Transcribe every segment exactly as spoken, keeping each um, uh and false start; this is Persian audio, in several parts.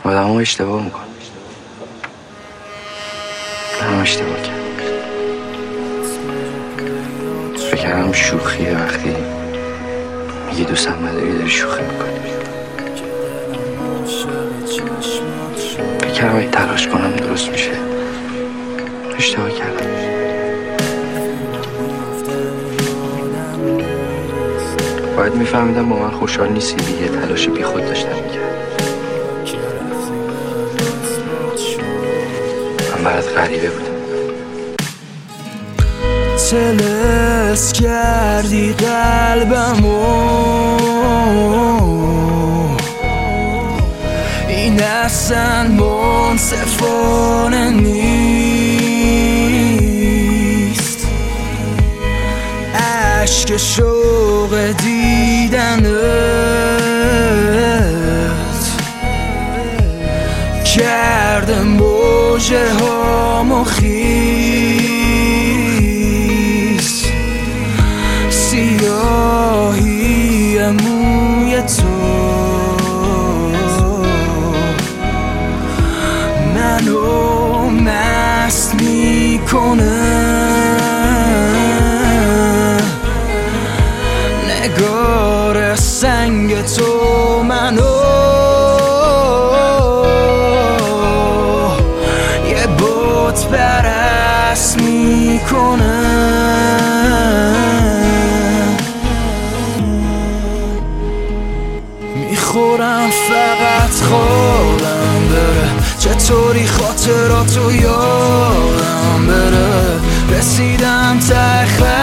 آدم ها اشتباه میکن. من اشتباه کردم. فکرم شوخیه وقتی میگی دوستم نداری داری شوخی میکنی. فکرم اگه تلاش کنم درست میشه. اشتباه کردم. باید میفهمیدم با من خوشحال نیستی، یه تلاش بی خود داشتم میکرد. من برات غریبه بودم. تلس کردی قلبمو، این اصلا منصفانه نیست. عشق شوق دیدنت کرده موجه هامو خیس. سیاهی موی تو منو مست میکنه. نگار سنگ تو منو یه بت پرست میکنه. میخورم فقط خوابم بره، چطوری خاطراتو یادم بره. رسیدم ته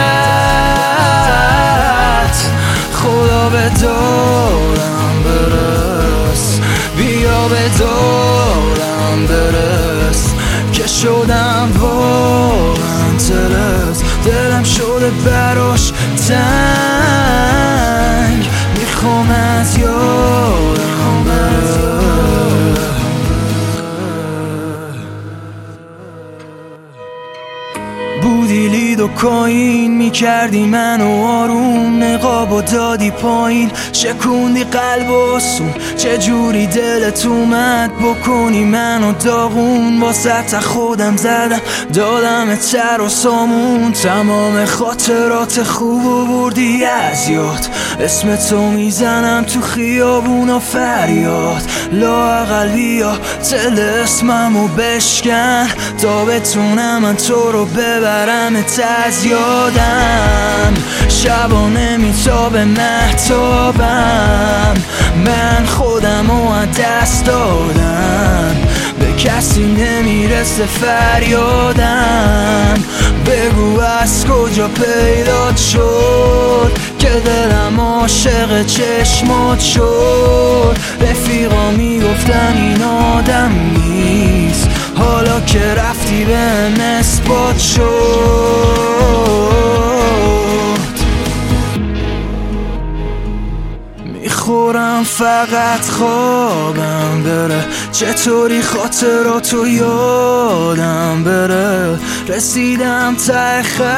خط، خدا به دادم برس، بیا به دادم برس. که شدم واقعا ترس، دلم شده براش تنگ. میخوام از یادم بره. بودی لید و کاین، میکردی منو آروم. نقاب و دادی پایین، شکوندی قلب و سون. چجوری دلت اومد بکنی منو داغون. واسه خودم زدم دادم تر و سامون. تمام خاطرات خوب و بردی از یاد. اسم تو میزنم تو خیابون و فریاد. لااقل بیا طلسممو بشکن تا بتونم من تو رو ببرم از یادم. شبا نمیتابه مهتابم، من خودمو از دست دادم. به کسی نمیرسه فریادم. بگو از کجا پیدات شد که دلم عاشق چشمات شد. رفیقا میگفتن این آدم نیست، حالا که رفتی بهم اثبات شد. میخورم فقط خوابم بره، چطوری خاطراتو یادم بره. رسیدم ته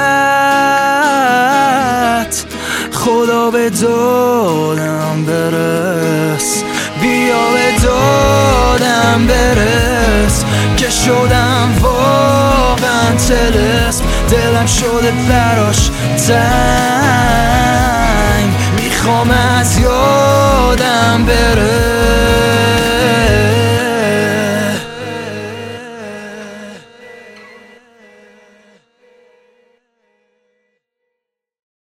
خط، خدا به دادم برس، بیا به دادم برس. که شدم واقعا طلسم، دلم شده براش تنگ. میخوام